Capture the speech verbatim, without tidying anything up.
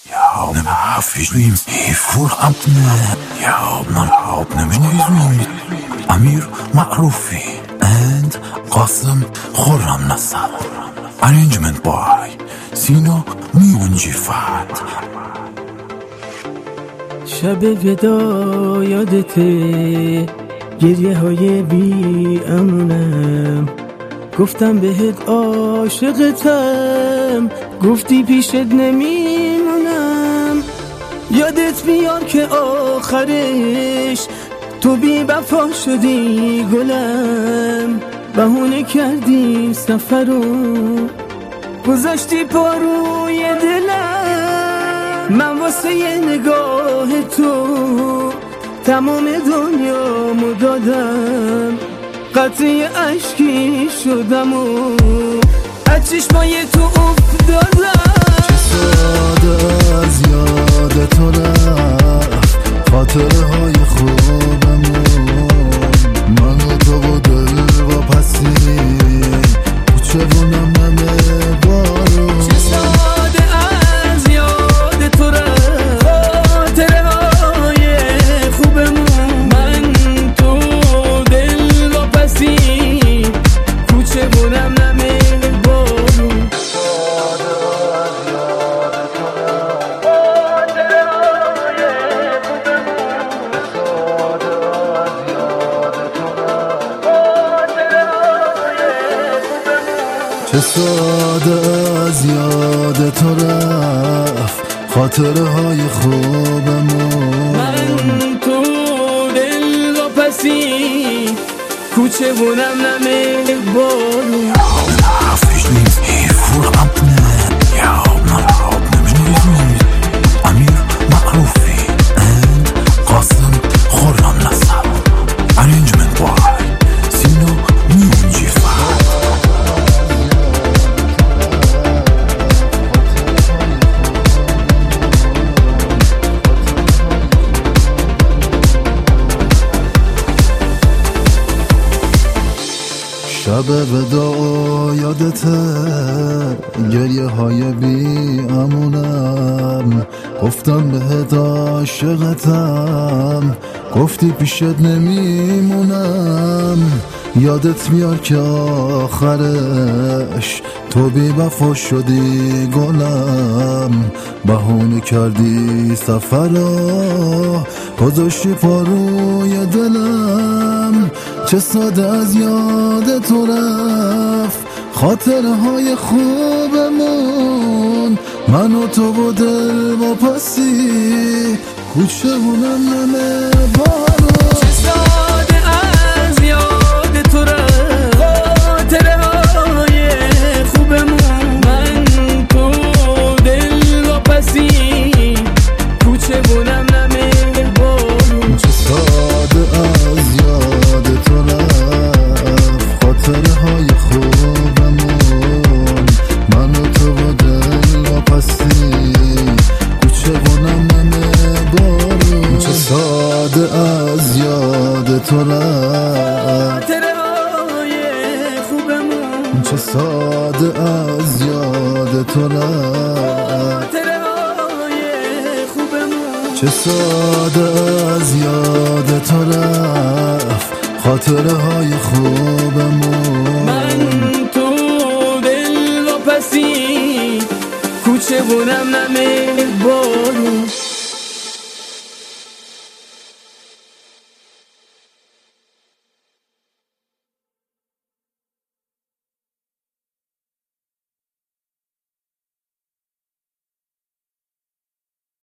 Ja, ne حافظیم فور حبنه یا من حبنه منیزمین امیر معروفی and قاسم خرم نصر arrangement by سینا میونجی فت. شب ودا یادته، گریه های بی امونم، گفتم بهت عاشقتم، گفتی پیشت نمیمونم. یادت میاد که آخرش تو بی وفا شدی گلم، بهونه کردی سفر رو گذاشتی پا روی دلم. من واسه یه نگاه تو تمام دنیامو دادم، قطره اشکی شدم و از چشمای تو افتادم. چه ساده از یاد تو رفت خاطره های خوبمون، من و تو و دل و پسی کوچه و نمنمه بارو. چه ساده از یاد تو رفت خاطره های خوبمون، من تو دل و پسی کوچه و نمنمه بارو. چه ساده از یاد تو رفت خاطره های خوبمون، من تو دل و پسی کوچه و نمنمه بارو. حافظیم فور حبنه یا من حبنه منیزمین امیر معروفی and قاسم خرم نصر arrangement by سینا میونجی فت. شب ودا یادته، گریه های بی امونم، گفتم بهت عاشقتم، گفتی پیشت نمیمونم. یادت میاد که آخرش تو بی وفا شدی گلم، بهونه کردی سفرا گذاشتی پا روی دلم. چه ساده از یاد تو رفت خاطره های خوبمون، من و تو و دل و پسی کوچه و نمنمه بارو. چه ساده از یاد تو رفت خاطره های خوبمون، من تو دل و پسی کوچه و نمنمه بارو. چه ساده از یاد تو رفت خاطره های خوبمون، من و تو و دل و پسی کوچه و نمنمه بارو. چه ساده از یاد تو رفت خاطره های خوبمون، چه ساده از یاد تو رفت، خاطره های خوبمون. چه ساده از یاد تو رفت خاطره های خوبمون، من تو دل و پسی کوچه و نمنمه بارو.